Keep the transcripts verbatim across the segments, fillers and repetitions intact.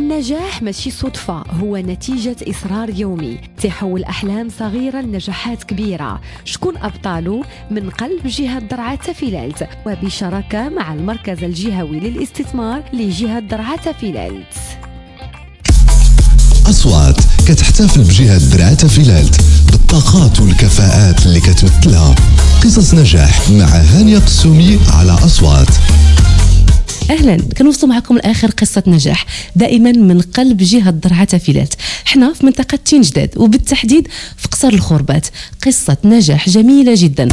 النجاح ماشي صدفة، هو نتيجة إصرار يومي تحول أحلام صغيرة لنجاحات كبيرة. شكون أبطاله؟ من قلب جهة درعا تافيلالت وبشراكة مع المركز الجهوي للاستثمار لجهة درعا تافيلالت. أصوات كتحتفل بجهة درعا تافيلالت بالطاقات والكفاءات اللي كتمثلها. قصص نجاح مع هانية قسومي على أصوات. اهلا، كنوصلوا معكم لاخر قصه نجاح دائما من قلب جهه درعا تافيلالت. حنا في منطقه تينجداد وبالتحديد في قصر الخربات. قصه نجاح جميله جدا.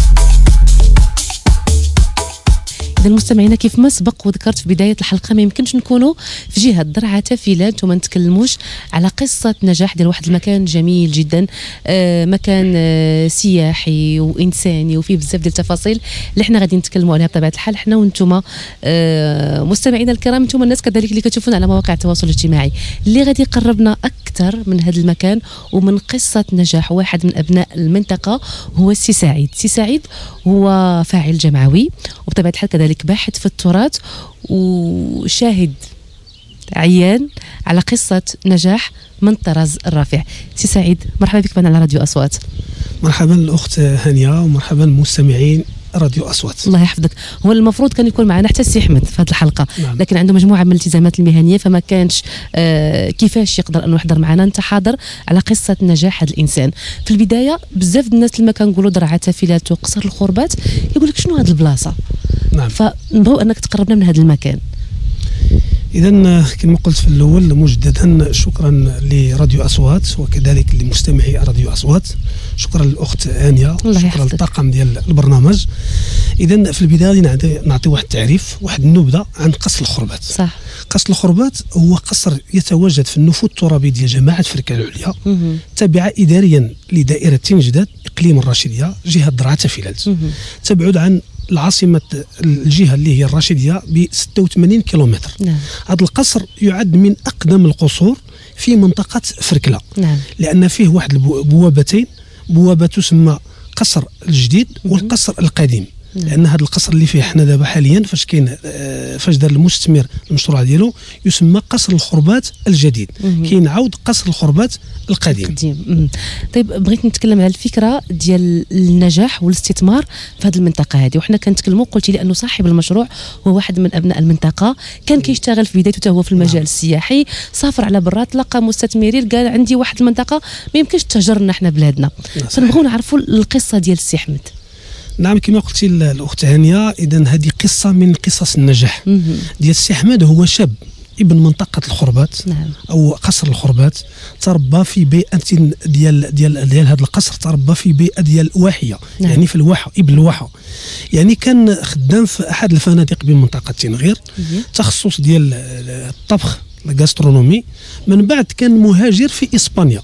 إذا المستمعين كيف ما سبق وذكرت في بداية الحلقة، ما يمكنش نكونوا في جهة درعا تافيلالت وما نتكلموش على قصة نجاح ديال واحد المكان جميل جدا. آه مكان آه سياحي وإنساني وفيه بزاف ديال التفاصيل اللي حنا غادي نتكلموا عليها بطبيعة الحال حنا وانتم آه مستمعينا الكرام، انتم الناس كذلك اللي كتشوفونا على مواقع التواصل الاجتماعي، اللي غادي يقربنا أكثر من هذا المكان ومن قصة نجاح واحد من أبناء المنطقة هو السي سعيد. سي سعيد هو فاعل جمعوي وبطبيعة الحال كذلك باحث في التراث وشاهد عيان على قصة نجاح من طراز الرافع. سي سعيد، مرحبا بك معنا على راديو أصوات. مرحبا الأخت هانية ومرحبا المستمعين راديو أصوات. الله يحفظك. هو المفروض كان يكون معنا حتى السي أحمد في هذه الحلقة، نعم. لكن عنده مجموعة من الالتزامات المهنية فما كانش آه كيفاش يقدر أنه يحضر معنا. أنت حاضر على قصة نجاح هذا الإنسان. في البداية بزاف الناس لما كنقولوا درعا تافيلالت وقصر الخربات يقول لك شنو هذه البلاصة؟ نعم. فنبغوا أنك تقربنا من هذا المكان. إذا كما قلت في الأول مجددا شكرا لراديو أصوات وكذلك لمستمعي راديو أصوات. شكرا للأخت هانية، شكرا للطاقم ديال البرنامج. إذا في البداية نعطي, نعطي واحد التعريف، واحد النبذة عن قصر الخربات. صح. قصر الخربات هو قصر يتواجد في النفوذ الترابي ديال جماعة فركان العليا، تابعة إداريا لدائرة تينجداد إقليم الرشيدية جهة درعا تافيلالت، تبعد عن العاصمة الجهة اللي هي الرشيدية ب ستة وثمانين كيلومتر. نعم. هذا القصر يعد من أقدم القصور في منطقة فركلة. نعم. لأن فيه واحد البوابتين، بوابة تسمى قصر الجديد والقصر القديم. نعم. لأن هذا القصر اللي فيه حنا دابا حاليا فاش كاين فاش دار المستثمر المشروع ديالو يسمى قصر الخربات الجديد، كاين عاود قصر الخربات القديم. القديم. طيب بغيت نتكلم على الفكره ديال النجاح والاستثمار في هذه المنطقه هذه، وحنا كنتكلموا قلتي لي انه صاحب المشروع هو واحد من ابناء المنطقه، كان كيشتغل في بدايته هو في المجال نعم. السياحي، سافر على برات لقى مستثمرين قال عندي واحد المنطقه ما يمكنش تهجرنا حنا بلادنا. فنبغوا نعرفوا القصه ديال السي احمد. نعم كما قلتي الاخت هانيه، اذا هذه قصه من قصص النجاح ديال السي احمد. هو شاب ابن منطقه الخربات. نعم. او قصر الخربات، تربى في بيئه ديال ديال ديال هذا القصر، تربى في بيئه ديال واحيه. نعم. يعني في الواحه، ابن الواحه. يعني كان خدام في احد الفنادق بمنطقه تنغير، تخصص ديال الطبخ الغاسترونومي. من بعد كان مهاجر في اسبانيا،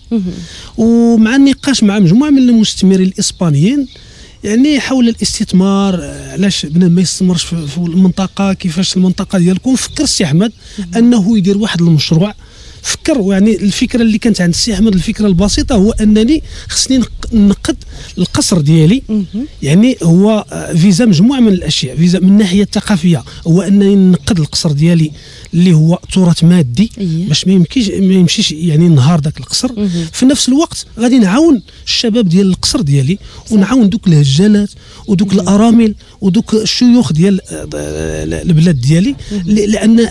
ومع النقاش مع مجموعه من المستثمرين الاسبانيين يعني حول الاستثمار، علاش بنادم ما يستثمرش في المنطقه، كيفاش المنطقه ديالكم، فكر السي احمد انه يدير واحد المشروع. فكر يعني الفكره اللي كانت عند السي احمد، الفكره البسيطه هو انني خصني نقد القصر ديالي. يعني هو فيزا مجموعه من الاشياء، فيزا من الناحيه الثقافيه هو انني نقد القصر ديالي اللي هو تراث مادي باش ما يمكنش ما يمشيش يعني نهار ذاك القصر. في نفس الوقت غادي نعاون الشباب ديال القصر ديالي، ونعاون دوك الهجالات ودوك الارامل ودوك الشيوخ ديال البلاد ديالي، لان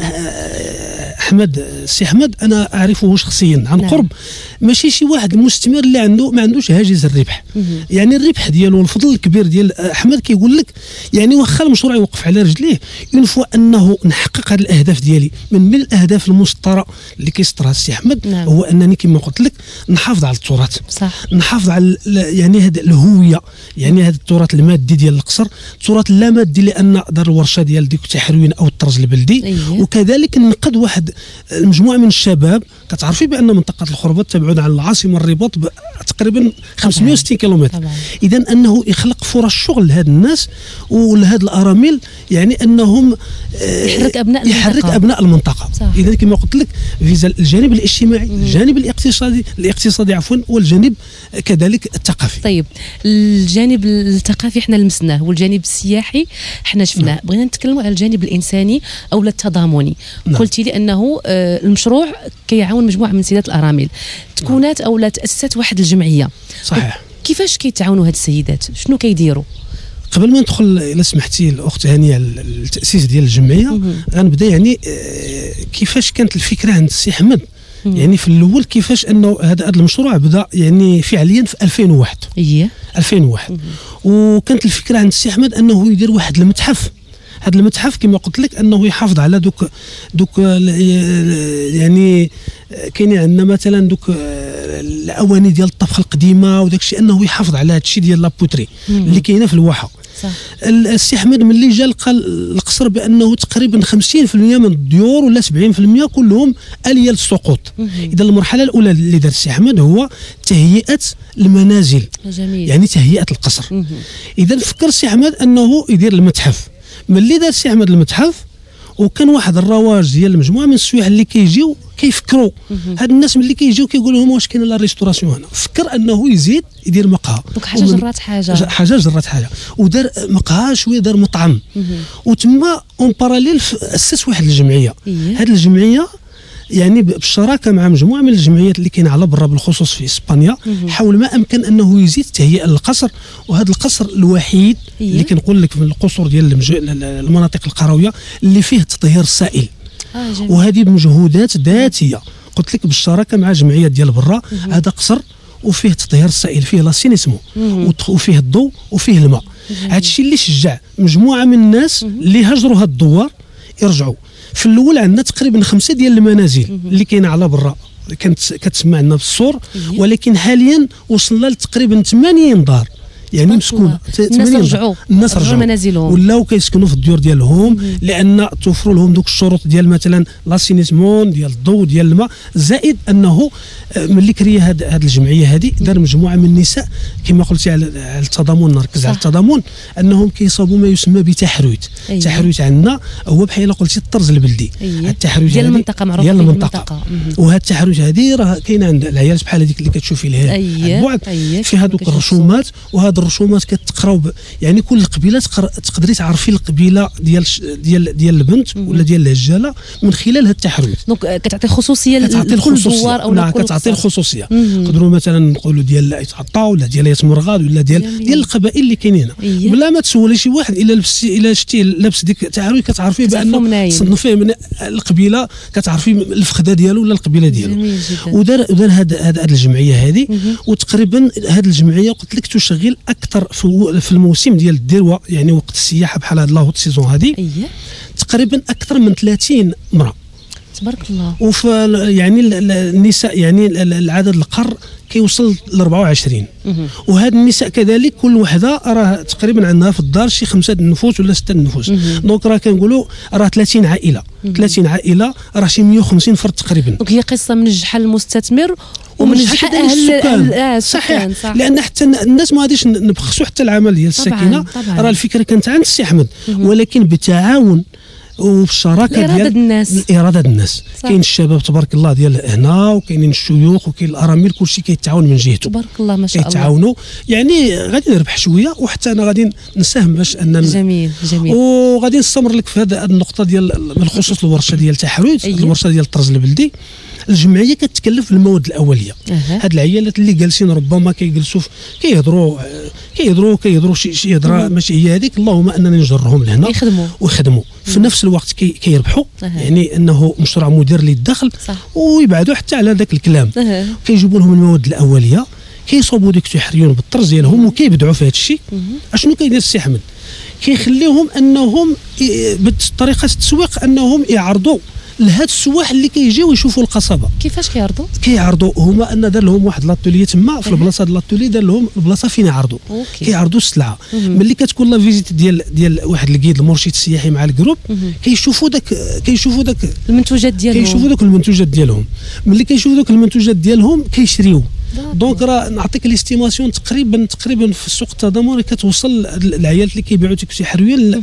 احمد السي احمد انا اعرفه شخصيا عن قرب، ماشي شي واحد المستثمر اللي عنده ما عندوش هاجس الربح. يعني الربح ديالو الفضل الكبير ديال احمد كيقول لك يعني واخا المشروع يوقف على رجليه، اون فوا انه نحقق هذه الاهداف ديالي. من من الاهداف المسطره اللي كيسطرها السي احمد نعم. هو انني كما قلت لك نحافظ على التراث، صح. نحافظ على يعني هذه الهويه، يعني هذا التراث المادي ديال القصر، التراث اللامادي لان دار الورشه ديال ديك التحريوين او الطرز البلدي. أيه. وكذلك نقد واحد المجموعه من الشباب. كتعرفي بان منطقه الخربات تبعد عن العاصمه الرباط تقريبا خمسمائة وستين كيلومتر. اذا انه يخلق فرص شغل لهاد الناس ولهاد الارامل، يعني انهم يحرك ابناء المنطقه يحرك ابناء المنطقه. اذا كما قلت لك فيزا الجانب الاجتماعي، مم. الجانب الاقتصادي الاقتصادي عفوا، والجانب كذلك الثقافي. طيب الجانب الثقافي احنا لمسناه، والجانب السياحي احنا شفناه. نعم. بغينا نتكلموا على الجانب الانساني او التضامني. نعم. قلتي لي انه المشروع كيعاون مجموعه من سيدات الارامل. تكونات او لا تاسست واحد الجمعيه. صحيح. كيفاش كيتعاونوا هاد السيدات؟ شنو كيديروا؟ قبل ما ندخل الا سمحتي الاخت هانيه التاسيس ديال الجمعيه، غنبدا يعني كيفاش كانت الفكره عند السي احمد. يعني في الاول كيفاش انه هذا المشروع بدا يعني فعليا في ألفين وواحد. اييه ألفين وواحد. وكانت الفكره عند السي احمد انه يدير واحد المتحف. هذا المتحف كما قلت لك انه يحافظ على دوك دوك يعني كاين عندنا مثلا دوك الاواني ديال الطبخ القديمه وداك الشيء، انه يحافظ على هذا الشيء ديال لابوتري اللي كاينه في الواحه. صح. السي احمد ملي جا لقى القصر بانه تقريبا خمسين بالمئة من الديور ولا سبعين بالمئة كلهم اليه للسقوط. اذا المرحله الاولى اللي دار السي احمد هو تهيئه المنازل. جميل. يعني تهيئه القصر. اذا فكر السي احمد انه يدير المتحف. ملي دار السي احمد المتحف وكان واحد الرواج ديال المجموعه من السياح اللي كيجيو كيفكروا هاد الناس ملي كيجيو كيقولوا لهم واش كاين لا ريستوراسيون هنا. فكر انه يزيد يدير مقهى. دونك حاجه جرات حاجه حاجه جرات حاجه ودار مقهى شويه، دار مطعم. وتما اون باراليل اسس واحد الجمعيه. هاد الجمعيه يعني بالشراكه مع مجموعه من الجمعيات اللي كاينه على برا بالخصوص في اسبانيا، حاول ما امكن انه يزيد تهيئه للقصر. وهذا القصر الوحيد إيه؟ اللي كنقول لك من القصور ديال المناطق القرويه اللي فيه تطهير السائل. آه وهذه بمجهودات ذاتيه قلت لك بالشراكه مع جمعيات ديال برا. هذا قصر وفيه تطهير السائل، فيه لاسينيسمو وفيه الضوء وفيه الماء. هذا الشيء اللي شجع مجموعه من الناس اللي هاجروا هاد الدوار يرجعوا. في الاول عندنا تقريبا خمسه ديال المنازل اللي كاينه على برا كانت كتسمع لنا بالصور، ولكن حاليا وصلنا لتقريبا ثمانين دار يعني مسكونه. الناس رجعوا الناس رجعوا منازلهم ولاو كيسكنوا في الديور ديالهم، لان توفروا لهم دوك الشروط ديال مثلا لاسينيسمون ديال الضوء ديال الماء. زائد انه ملي كري هاد هاد الجمعيه هذه دار مجموعه من النساء كما قلتي على التضامن، نركز على التضامن، انهم كيصابوا ما يسمى بتحريت. أيه. التحريت عندنا هو بحال قلتي الطرز البلدي. أيه. التحريت ديال المنطقه معروف ديال المنطقه. وهاد التحريت هذه راه كاينه عند العيال بحال هذيك اللي كتشوفي لها. أيه. البعد أيه. في هذوك الرسومات، وهاد الرسومات كتقراو يعني كل قبيله تقدري تعرفي القبيله ديال ديال ديال البنت ولا ديال الهجاله من خلال هاد التحريت. دونك كتعطي خصوصيه لكل دوار او لكل كتعطي الخصوصيه. نقدروا مثلا نقولوا ديال يتعطى ولا ديال يتمرغاد ولا ديال جميل. ديال القبائل اللي كاينين هنا. بلا ما تسولي شي واحد الا لبستي الا شتيه لابس ديك التحريت كتعرفي بان تصنفيه من القبيله، كتعرفي الفخده ديالو ولا القبيله ديالو. ودار دار هاد هاد الجمعيه هذه. وتقريبا هاد الجمعيه قلت لك تشغل اكثر في الموسم ديال الدروه، يعني وقت السياحه بحال هاد لاهوت سيزون هذه. أيه. تقريبا اكثر من ثلاثين امراه تبارك الله. وفي يعني النساء يعني العدد القر كيوصل ل أربعة وعشرين. وهاد النساء كذلك كل وحده راه تقريبا عندها في الدار شي خمسه النفوس ولا سته النفوس. دونك راه كنقولوا راه ثلاثين عائله. ثلاثين عائله راه شي مئة وخمسين فرد تقريبا. دونك هي قصه منجحه للمستثمر ومنجحه اهل السكان. صحيح. صح. لان حتى الناس ما غاديش نبخسوا حتى العمل ديال الساكنه. راه الفكره كانت عند السي احمد، ولكن بالتعاون وبالشراكه ديال الناس اراده الناس. كاين الشباب تبارك الله ديال هنا، وكاينين الشيوخ وكاين الارامل، كلشي كيتعاون من جهته تبارك الله ما شاء الله. كيتعاونوا يعني غادي نربح شويه، وحتى انا غادي نساهم باش اننا جميل جميل. وغادي نستمر لك في هذه النقطه ديال بالخصوص الورشه ديال تحريت. أيه. الورشه ديال الطرز البلدي الجمعيه كتكلف بالمواد الاوليه. أه. هاد العيالات اللي جالسين ربما كيجلسوا كيهضروا كيهضروا كيهضروا شي شي هضره ماشي هي هذيك، اللهم اننا نجرهم لهنا يخدموا ويخدموا في نفس الوقت كي كيربحوا. أه. يعني انه مشروع مدير للدخل. ويبعدوا حتى على ذاك الكلام. أه. كيجيبوا لهم المواد الاوليه، كيصوبوا ديك تحريون بالطرز ديالهم وكيبدعوا في هذا الشيء. اشنو كيدير السي احمد؟ كيخليهم انهم بطريقه التسويق انهم يعرضوا لهاد السواح اللي كيجيو يشوفوا القصبه. كيفاش كيعرضوا؟ كيعرضوا هما ان دار لهم واحد لاتولي تما في البلاصه ديال لاتولي، دار لهم البلاصه فين يعرضوا. كيعرضوا السلعه. ملي كتكون لا فيزيت ديال ديال واحد الكيد المرشد السياحي مع الجروب، كيشوفوا داك كيشوفوا داك المنتوجات ديالهم كيشوفوا داك المنتوجات ديالهم. ملي كيشوفوا داك المنتوجات ديالهم كيشريو. دونك راه نعطيك ليستيماسيون تقريبا تقريبا في السوق التضامني كتوصل العيالات اللي كيبيعوا تيكسي حرويه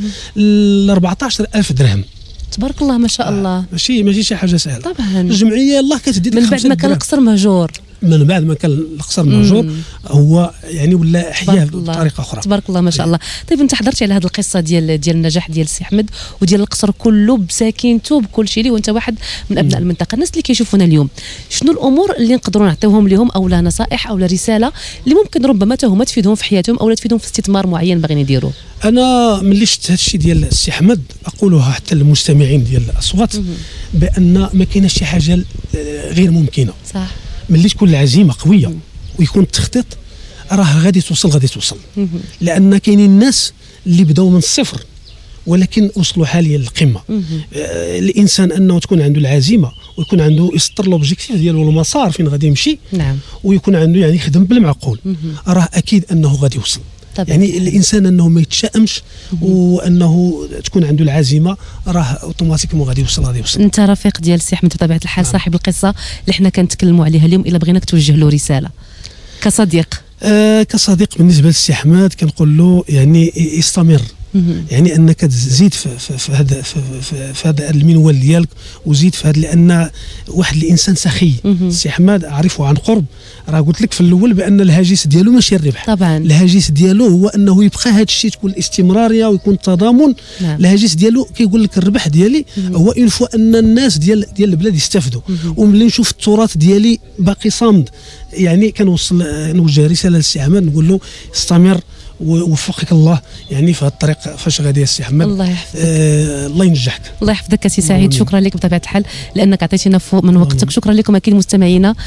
ل أربعطاش ألف درهم. تبارك الله ما شاء الله. ماشي ماشي شي حاجه سهله طبعا. الجمعيه الله كتدي من بعد ما كان القصر مهجور من بعد ما كان القصر مهجور هو يعني ولا احياء بطريقه اخرى. تبارك الله ما شاء الله. طيب انت حضرتي على هذه القصه ديال ديال النجاح ديال السي احمد وديال القصر كله بساكنته بكل شيء، وانت واحد من ابناء المنطقه. الناس اللي كيشوفونا اليوم شنو الامور اللي نقدروا نعطيوهم لهم، او لا نصائح او لا رساله اللي ممكن ربما حتى هما تفيدهم في حياتهم او لا تفيدهم في استثمار معين باغيين يديروا؟ انا ملي شفت هذا الشيء ديال السي احمد اقولها حتى للمستمعين ديال الاصوات بان ما كايناش شي حاجه غير ممكنه. صح. ملي تكون العزيمه قويه ويكون التخطيط راه غادي توصل غادي توصل. لان كاينين الناس اللي بداو من الصفر ولكن وصلوا حاليا للقمه. آه الانسان انه تكون عنده العزيمه ويكون عنده يسطر لوبجيكتيف ديالو المسار فين غادي يمشي. نعم. ويكون عنده يعني يخدم بالمعقول راه اكيد انه غادي يوصل. طبعا. يعني الانسان انه ما يتشائمش وانه تكون عنده العزيمه راه اوتوماتيكمون غادي يوصل غادي يوصل. انت رفيق ديال السي احمد بطبيعه الحال. نعم. صاحب القصه اللي حنا كنتكلموا عليها اليوم، الا بغيناك توجه له رساله كصديق. آه كصديق بالنسبه للسي احمد كنقول له يعني يستمر. يعني انك تزيد في في, في هذا في, في, في هذا المنوال ديالك وزيد في هذا، لان واحد الانسان سخي. السي احمد اعرفه عن قرب، راه قلت لك في الاول بان الهاجس ديالو ماشي الربح. طبعا. الهاجس ديالو هو انه يبقى هذا الشيء تكون الاستمراريه ويكون التضامن. نعم. الهاجس ديالو كيقول لك الربح ديالي هو اون فوا ان الناس ديال ديال البلاد يستافدوا، وملي نشوف التراث ديالي باقي صامد يعني كنوصل نوجه رساله للسي احمد نقول له استمر ووفقك الله يعني في هذا الطريق فاش غادي السي احمد. الله يحفظك. آه الله ينجحك. الله يحفظك سي سعيد. شكرا لك بطبيعه الحال لانك عطيتينا من وقتك. شكرا لكم اكيد مستمعينا.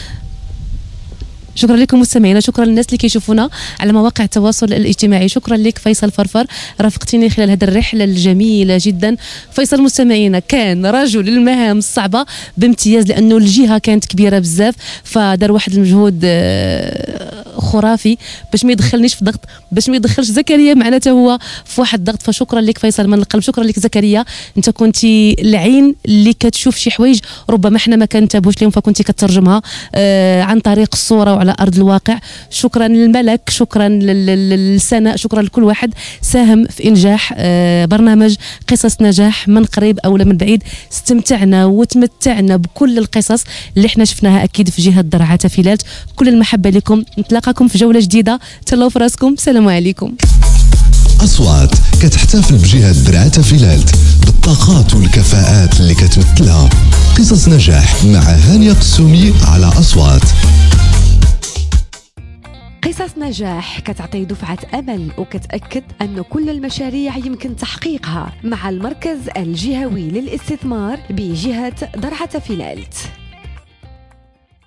شكرا لكم مستمعينا. شكرا للناس اللي كيشوفونا على مواقع التواصل الاجتماعي. شكرا لك فيصل فرفر، رافقتيني خلال هذه الرحله الجميله جدا. فيصل مستمعينا كان رجل المهام الصعبه بامتياز لانه الجهه كانت كبيره بزاف، فدار واحد المجهود خرافي باش ما يدخلنيش في ضغط، باش ما يدخلش زكريا معنا حتى هو في واحد الضغط. فشكرا لك فيصل من القلب. شكرا لك زكريا، انت كنتي العين اللي كتشوف شي حوايج ربما حنا ما كنتابعوش لهم فكنتي كترجمها آه عن طريق الصوره وعلى ارض الواقع. شكرا للملك، شكرا للسناء، شكرا لكل واحد ساهم في انجاح آه برنامج قصص نجاح من قريب او من بعيد. استمتعنا وتمتعنا بكل القصص اللي احنا شفناها اكيد في جهه درعا تفيلات. كل المحبه لكم، نتلاقاكم في جوله جديده. تهلاو في راسكم، السلام عليكم. أصوات كتحتفل بجهة درعا تفيلات بالطاقات والكفاءات اللي كتمثلها. قصص نجاح مع هانية قسومي على أصوات. قصص نجاح كتعطي دفعة أمل وكتأكد أن كل المشاريع يمكن تحقيقها مع المركز الجهوي للاستثمار بجهة درعا تفيلات.